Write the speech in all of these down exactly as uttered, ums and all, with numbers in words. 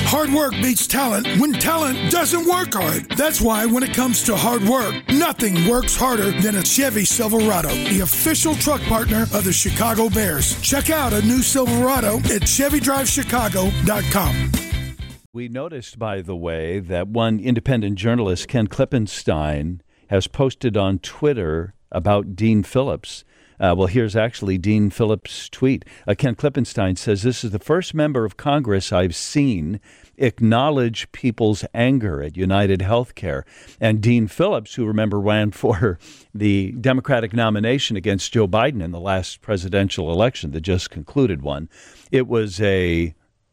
Hard work beats talent when talent doesn't work hard. That's why when it comes to hard work, nothing works harder than a Chevy Silverado, the official truck partner of the Chicago Bears. Check out a new Silverado at Chevy Drive Chicago dot com. We noticed, by the way, that one independent journalist, Ken Klippenstein, has posted on Twitter about Dean Phillips. Uh, well, here's actually Dean Phillips' tweet. Uh, Ken Klippenstein says, "This is the first member of Congress I've seen acknowledge people's anger at United Healthcare." And Dean Phillips, who, remember, ran for the Democratic nomination against Joe Biden in the last presidential election, the just concluded one. It was a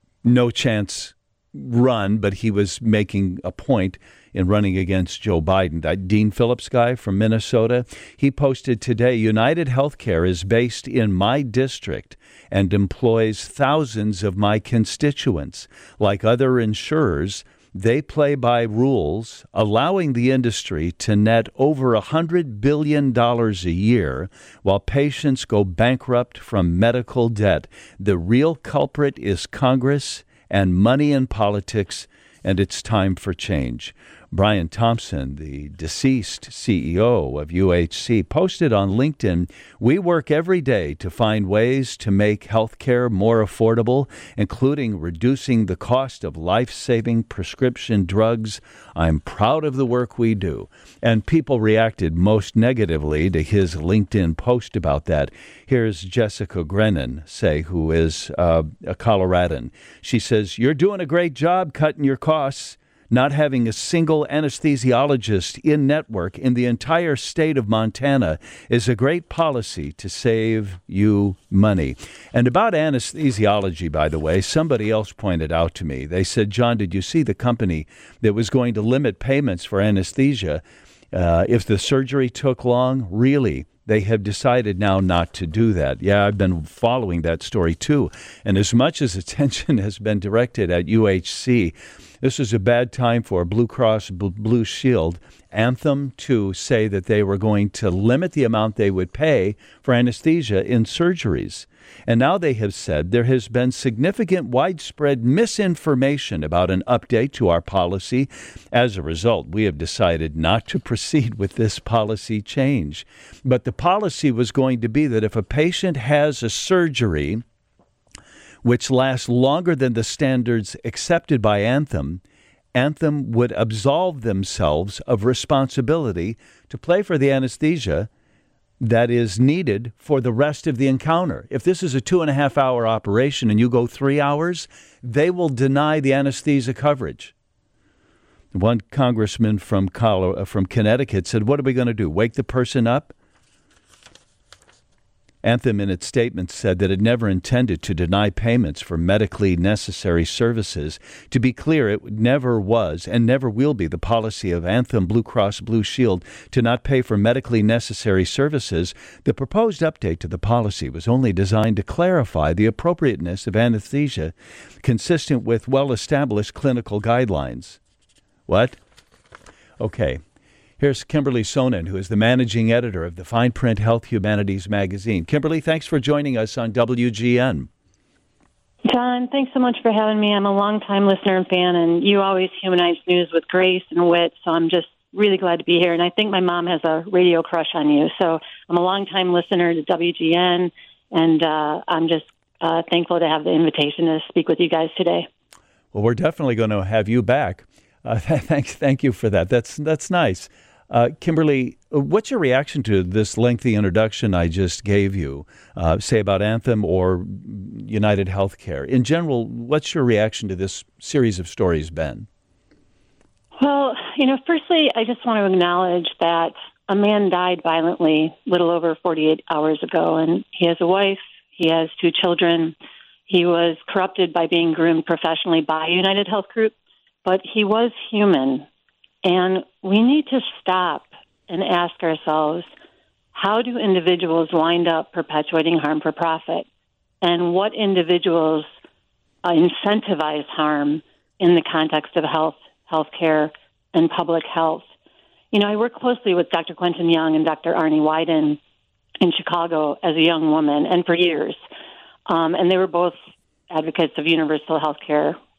no-chance run, but he was making a point in running against Joe Biden. That Dean Phillips guy from Minnesota, he posted today, "United Healthcare is based in my district and employs thousands of my constituents. Like other insurers, they play by rules, allowing the industry to net over one hundred billion dollars a year while patients go bankrupt from medical debt. The real culprit is Congress and money in politics, and it's time for change." Brian Thompson, the deceased C E O of U H C, posted on LinkedIn, "We work every day to find ways to make healthcare more affordable, including reducing the cost of life-saving prescription drugs. I'm proud of the work we do." And people reacted most negatively to his LinkedIn post about that. Here's Jessica Grennan, say, who is uh, a Coloradan. She says, "You're doing a great job cutting your costs. Not having a single anesthesiologist in network in the entire state of Montana is a great policy to save you money." And about anesthesiology, by the way, somebody else pointed out to me. They said, "John, did you see the company that was going to limit payments for anesthesia uh, if the surgery took long?" Really? They have decided now not to do that. Yeah, I've been following that story too. And as much as attention has been directed at U H C, this is a bad time for Blue Cross Blue Shield, Anthem, to say that they were going to limit the amount they would pay for anesthesia in surgeries. And now they have said there has been significant widespread misinformation about an update to our policy. As a result, we have decided not to proceed with this policy change. But the policy was going to be that if a patient has a surgery which lasts longer than the standards accepted by Anthem, Anthem would absolve themselves of responsibility to pay for the anesthesia that is needed for the rest of the encounter. If this is a two and a half hour operation and you go three hours, they will deny the anesthesia coverage. One congressman from Colorado, from Connecticut said, "What are we going to do? Wake the person up?" Anthem, in its statement, said that it never intended to deny payments for medically necessary services. To be clear, it never was and never will be the policy of Anthem Blue Cross Blue Shield to not pay for medically necessary services. The proposed update to the policy was only designed to clarify the appropriateness of anesthesia consistent with well-established clinical guidelines. What? Okay. Here's Kimberly Sonnen, who is the managing editor of the Fine Print Health Humanities magazine. Kimberly, thanks for joining us on W G N. John, thanks so much for having me. I'm a longtime listener and fan, and you always humanize news with grace and wit, so I'm just really glad to be here. And I think my mom has a radio crush on you, so I'm a longtime listener to W G N, and uh, I'm just uh, thankful to have the invitation to speak with you guys today. Well, we're definitely going to have you back. Uh, thanks, thank you for that. That's that's nice. Uh, Kimberly, what's your reaction to this lengthy introduction I just gave you, uh, say about Anthem or United Healthcare? In general, what's your reaction to this series of stories been? Well, you know, firstly, I just want to acknowledge that a man died violently a little over forty-eight hours ago, and he has a wife, he has two children. He was corrupted by being groomed professionally by United Health Group, but he was human. And we need to stop and ask ourselves, how do individuals wind up perpetuating harm for profit? And what individuals uh, incentivize harm in the context of health, healthcare, and public health? You know, I worked closely with Doctor Quentin Young and Doctor Arnie Wyden in Chicago as a young woman, and for years. Um, and they were both advocates of universal health care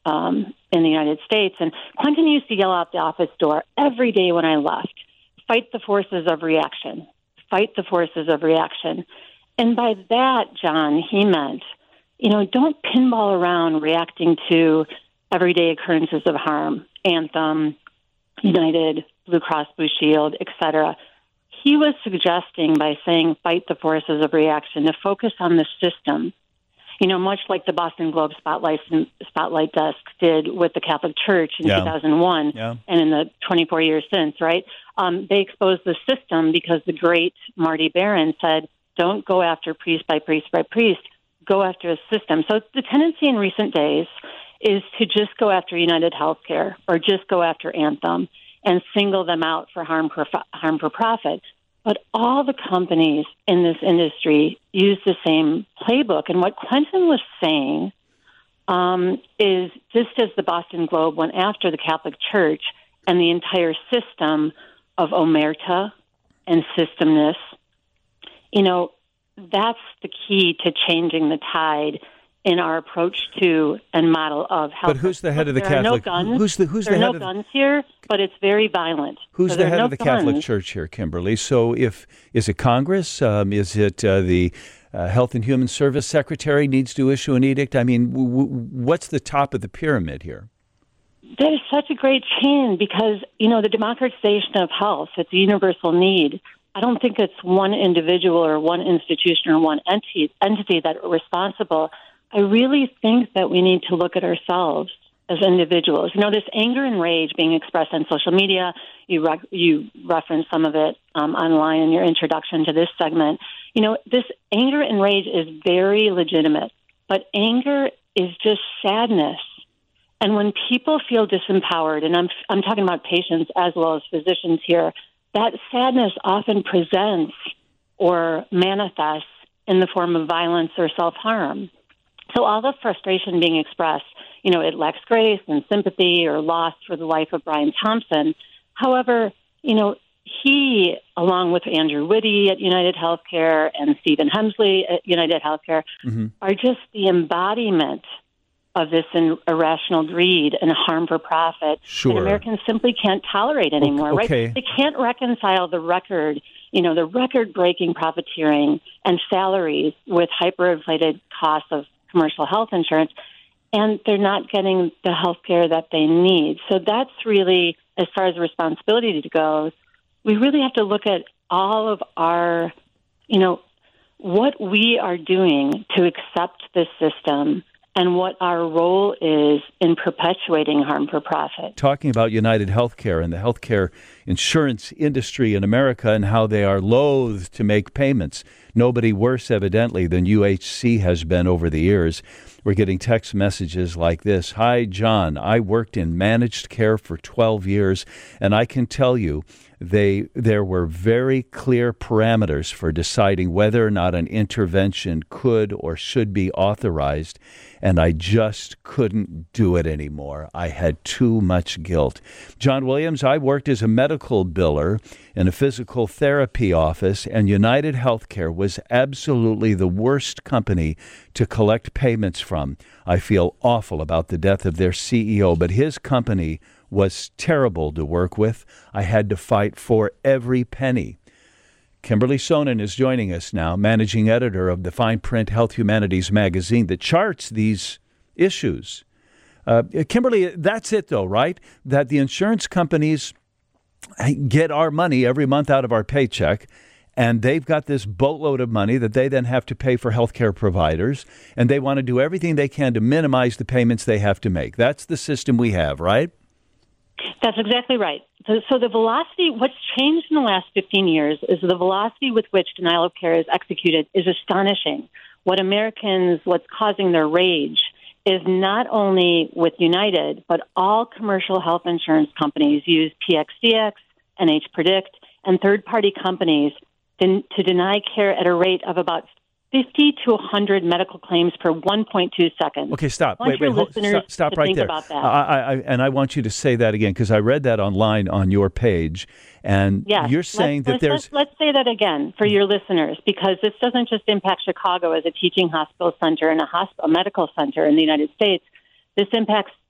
um, in the United States. And Clinton used to yell out the office door every day when I left, fight the forces of reaction, fight the forces of reaction. And by that, John, he meant, you know, don't pinball around reacting to everyday occurrences of harm, Anthem, United, Blue Cross Blue Shield, et cetera. He was suggesting by saying fight the forces of reaction to focus on the system, you know, much like the Boston Globe Spotlight, Spotlight Desk did with the Catholic Church in yeah. two thousand one yeah. and in the twenty-four years since, right? Um, they exposed the system because the great Marty Baron said, don't go after priest by priest by priest, go after a system. So the tendency in recent days is to just go after United Healthcare or just go after Anthem and single them out for harm for, harm for profit. But all the companies in this industry use the same playbook. And what Clinton was saying um, is just as the Boston Globe went after the Catholic Church and the entire system of omerta and systemness, you know, that's the key to changing the tide in our approach to and model of health. But who's the head Look, of the there Catholic? Are no guns. Who's the who's there the are head no of guns here, but it's very violent. Who's so the head no of the guns. Catholic Church here, Kimberly? So, if is it Congress? Um, is it uh, the uh, Health and Human Service Secretary needs to issue an edict? I mean, w- w- what's the top of the pyramid here? That is such a great chain because, you know, the democratization of health, it's a universal need. I don't think it's one individual or one institution or one entity, entity that are responsible. I really think that we need to look at ourselves as individuals. You know, this anger and rage being expressed on social media, you re- you referenced some of it um, online in your introduction to this segment. You know, this anger and rage is very legitimate, but anger is just sadness. And when people feel disempowered, and I'm I'm talking about patients as well as physicians here, that sadness often presents or manifests in the form of violence or self-harm. So all the frustration being expressed, you know, it lacks grace and sympathy or loss for the life of Brian Thompson. However, you know, he, along with Andrew Whitty at United Healthcare and Stephen Hemsley at United Healthcare, mm-hmm. are just the embodiment of this irrational greed and harm for profit sure. that Americans simply can't tolerate anymore, okay. right? They can't reconcile the record, you know, the record-breaking profiteering and salaries with hyperinflated costs of commercial health insurance, and they're not getting the health care that they need. So that's really, as far as responsibility goes, we really have to look at all of our, you know, what we are doing to accept this system and what our role is in perpetuating harm for profit. Talking about United Healthcare and the healthcare insurance industry in America and how they are loath to make payments. Nobody worse, evidently, than U H C has been over the years. We're getting text messages like this. Hi, John. I worked in managed care for twelve years, and I can tell you they there were very clear parameters for deciding whether or not an intervention could or should be authorized, and I just couldn't do it anymore. I had too much guilt. John Williams, I worked as a medical biller in a physical therapy office, and United Healthcare was absolutely the worst company to collect payments from. I feel awful about the death of their C E O, but his company was terrible to work with. I had to fight for every penny. Kimberly Sonnen is joining us now, managing editor of the fine print Health Humanities magazine that charts these issues. Uh, Kimberly, that's it though, right? That the insurance companies get our money every month out of our paycheck, and they've got this boatload of money that they then have to pay for healthcare providers, and they want to do everything they can to minimize the payments they have to make. That's the system we have, right? That's exactly right. So, so the velocity, what's changed in the last fifteen years is the velocity with which denial of care is executed is astonishing. What Americans, what's causing their rage is not only with United, but all commercial health insurance companies use P X D X, N H Predict, and third-party companies to, to deny care at a rate of about fifty to one hundred medical claims per one point two seconds. Okay, stop. I want wait, wait, hold, stop, stop right there. About that. I, I, and I want you to say that again because I read that online on your page, and yes, you're saying let's, that let's, there's... Let's, let's say that again for your listeners, because this doesn't just impact Chicago as a teaching hospital center and a, hospital, a medical center in the United States. This impacts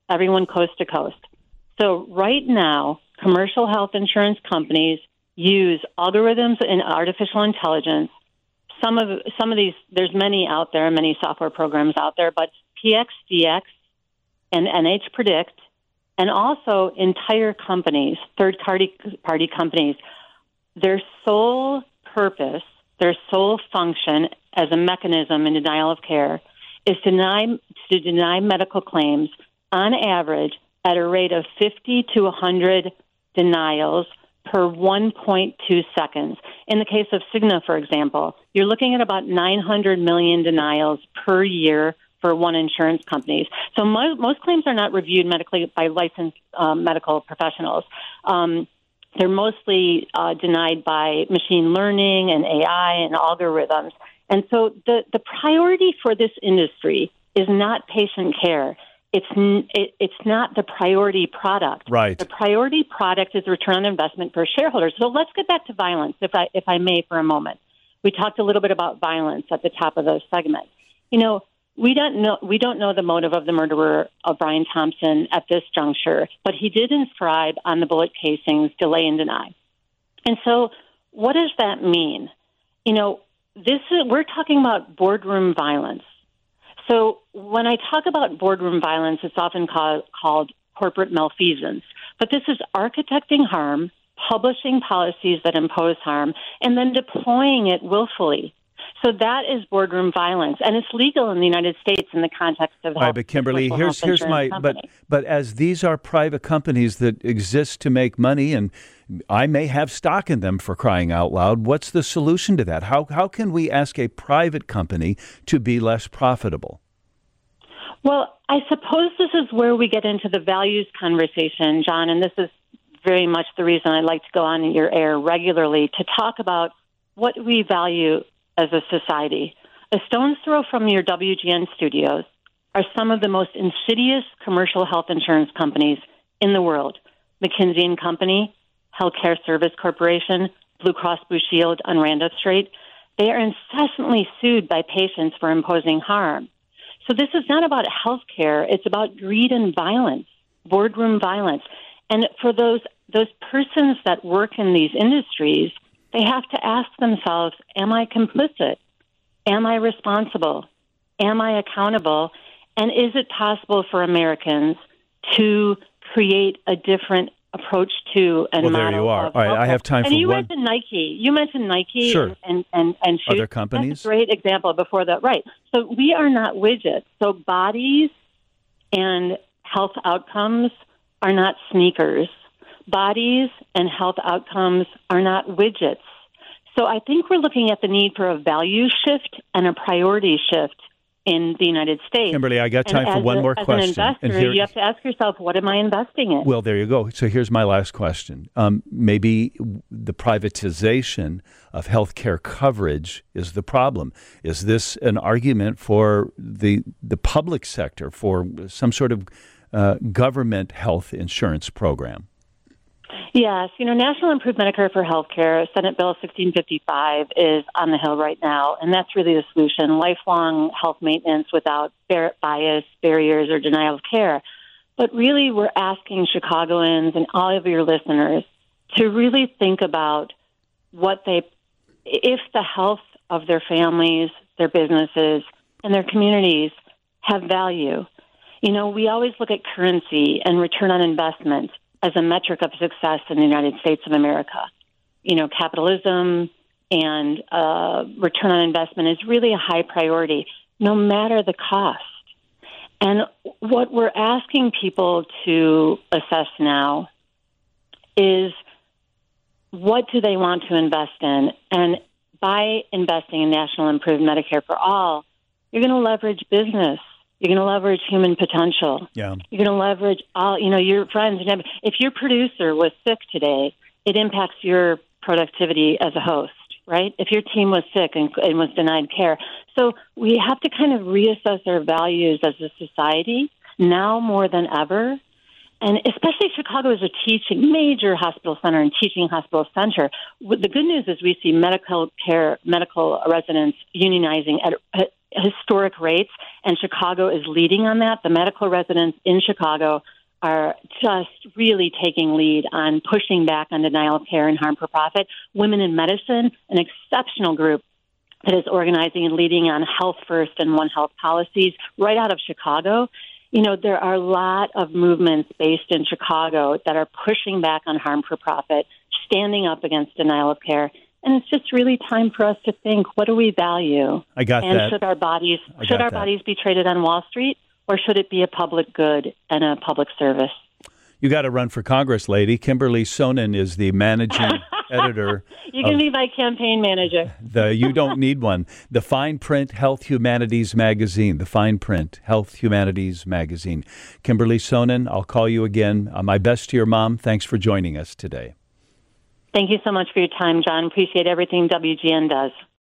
everyone coast to coast. So right now, commercial health insurance companies use algorithms and artificial intelligence. Some of some of these, there's many out there, many software programs out there, but P X D X and N H Predict, and also entire companies, third-party party companies, their sole purpose, their sole function as a mechanism in denial of care is to deny, to deny medical claims on average at a rate of fifty to one hundred denials per one point two seconds. In the case of Cigna, for example, you're looking at about nine hundred million denials per year for one insurance companies. So mo- most claims are not reviewed medically by licensed um, medical professionals. Um, they're mostly uh, denied by machine learning and A I and algorithms. And so the, the priority for this industry is not patient care. It's n- it, it's not the priority product. Right. The priority product is return on investment for shareholders. So let's get back to violence, if I if I may, for a moment. We talked a little bit about violence at the top of the segment. You know, we don't know we don't know the motive of the murderer of Brian Thompson at this juncture, but he did inscribe on the bullet casings delay and deny. And so, what does that mean? You know, this is we're talking about boardroom violence. So when I talk about boardroom violence, it's often called, called corporate malfeasance. But this is architecting harm, publishing policies that impose harm, and then deploying it willfully. So that is boardroom violence, and it's legal in the United States in the context of health. All right, but Kimberly, here's here's my but but as these are private companies that exist to make money, and I may have stock in them, for crying out loud. What's the solution to that? How how can we ask a private company to be less profitable? Well, I suppose this is where we get into the values conversation, John, and this is very much the reason I like to go on your air regularly to talk about what we value as a society. A stone's throw from your W G N studios are some of the most insidious commercial health insurance companies in the world. McKinsey and Company, Healthcare Service Corporation, Blue Cross Blue Shield on Randolph Street. They are incessantly sued by patients for imposing harm. So this is not about health care. It's about greed and violence, boardroom violence. And for those those persons that work in these industries, they have to ask themselves, am I complicit? Am I responsible? Am I accountable? And is it possible for Americans to create a different approach to and well, model there you are. All right, I have time and for you one. mentioned Nike. You mentioned Nike Sure. and and and shoes. Other companies. That's a great example. Before that, right? So we are not widgets. So bodies and health outcomes are not sneakers. Bodies and health outcomes are not widgets. So I think we're looking at the need for a value shift and a priority shift in the United States. Kimberly, I got time and for one a, more as question. As an investor, here, you have to ask yourself, what am I investing in? Well, there you go. So here's my last question. Um, maybe the privatization of healthcare coverage is the problem. Is this an argument for the the public sector, for some sort of uh, government health insurance program? Yes. You know, National Improved Medicare for Healthcare, Senate Bill sixteen fifty-five, is on the Hill right now, and that's really the solution, lifelong health maintenance without bias, barriers, or denial of care. But really, we're asking Chicagoans and all of your listeners to really think about what they, if the health of their families, their businesses, and their communities have value. You know, we always look at currency and return on investment as a metric of success in the United States of America. You know, capitalism and uh, return on investment is really a high priority, no matter the cost. And what we're asking people to assess now is, what do they want to invest in? And by investing in National Improved Medicare for All, you're going to leverage business. You're going to leverage human potential. Yeah. You're going to leverage all, you know, your friends. If your producer was sick today, it impacts your productivity as a host, right? If your team was sick and, and was denied care. So we have to kind of reassess our values as a society now more than ever. And especially Chicago is a teaching, major hospital center and teaching hospital center. The good news is we see medical care, medical residents unionizing at, at historic rates, and Chicago is leading on that. The medical residents in Chicago are just really taking lead on pushing back on denial of care and harm for profit. Women in Medicine, an exceptional group that is organizing and leading on Health First and One Health policies right out of Chicago. You know, there are a lot of movements based in Chicago that are pushing back on harm for profit, standing up against denial of care. And it's just really time for us to think, what do we value? I got and that. And should our bodies I should our that. bodies be traded on Wall Street, or should it be a public good and a public service? You got to run for Congress, lady. Kimberly Sonnen is the managing editor. You can of be my campaign manager. The You Don't Need One. The Fine Print Health Humanities Magazine. The Fine Print Health Humanities Magazine. Kimberly Sonnen, I'll call you again. Uh, my best to your mom. Thanks for joining us today. Thank you so much for your time, John. Appreciate everything W G N does.